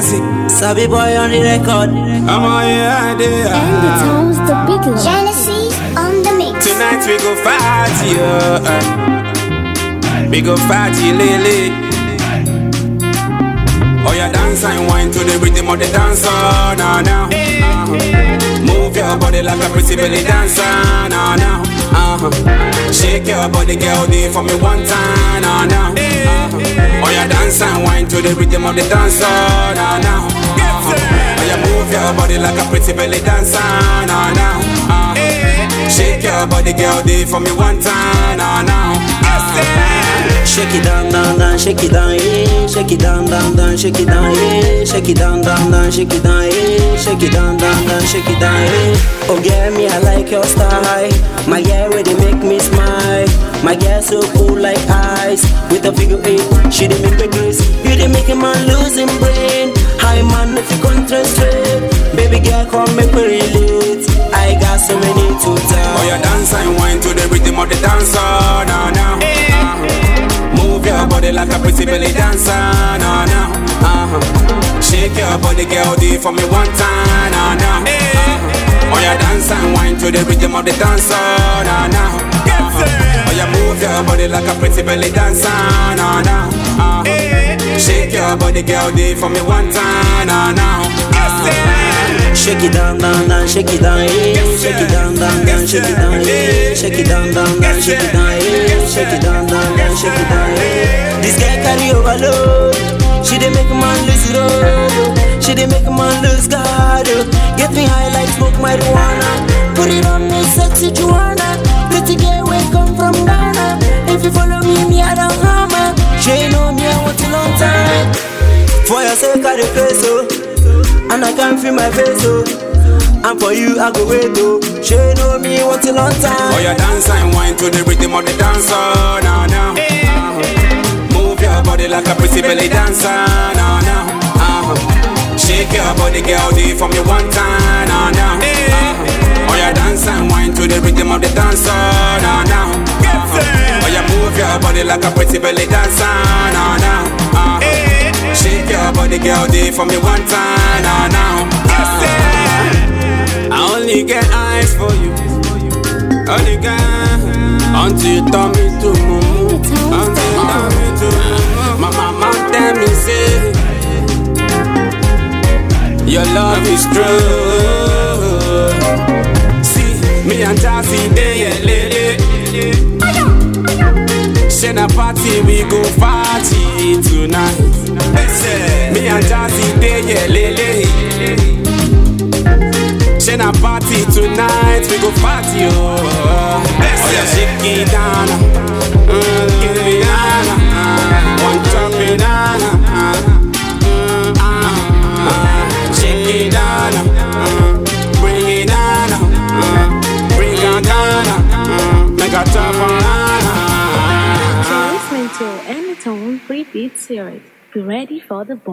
Selassie, Sabi boy on the record. I'm on your idea. And the town's the big love. Genesis on the mix. Tonight we go party, we go party, lily. Oh, you dance and wine to the rhythm of the dancer, now. Move your body like a pretty belly dancer, now. Shake your body, girl, do it for me one time, now. Oh, you dance and wine to the rhythm of the dancer, now. Oh, you move your body like a pretty belly dancer, now. Shake your body, girl, do it for me one time, now. Shake it down, down, down, shake it down, yeah. Shake it down, down, down, shake it down, yeah. Shake it down, down, down, shake it down, yeah. Shake it down, down, down, shake it down, yeah. Oh, girl, me, I like your style. My girl, really make me smile. My girl, so cool like ice. With a figure eight, she did make me grace. You did make a man lose him brain. Hi, man, if you concentrate. Baby girl, come make me relate. I got so many to tell. Oh, you dance and wine to the rhythm of the dancer, now. Move your body like a pretty belly dancer, now. Shake your body, girl, do it for me one time, now. Oh, you dance and wine to the rhythm of the dancer, now. Oh, you move your body like a pretty belly dancer, now. Shake your body, girl, do it for me one time, now. Shake it down, down, down, shake it down, yeah. Shake it down, down, down, shake it down, yeah. Shake it down, down, down, shake it down, yeah. Shake it down, down, down, shake it down, yeah. This girl carry overload. She did make a man lose it all. She did make a man lose God. Get me high like smoke marijuana. Put it on me, sexy Joanna. Pretty girl, we come from Ghana. If you follow me, I don't hammer. She know me, I want a long time. For your sake, I face so. And I can't feel my face, oh. And for you, I go wait, oh. She know me, want a long time. Oh, you dance and wine to the rhythm of the dancer, now. Move your body like a pretty belly dancer, now. Shake your body, girl, do it for me one time, now. Oh, you dance and wine to the rhythm of the dancer, now. Oh, you move your body like a pretty belly dancer, now. Shake your body, girl, do it for me one time, now. I only get eyes for you, only get until you tell me to move, until you tell me to move. My mama tell me say your love is true. See me and Jazzy day, lady. Shena party, we go party tonight. Me and Jazzy day, lele. Shena party tonight, we go party, oh. Oh, yeah, shake it down, give me down, one drop it down, shake it down, bring it down, bring it down, make a top on. Listening to Anytone Free Beat Series. Be ready for the bomb.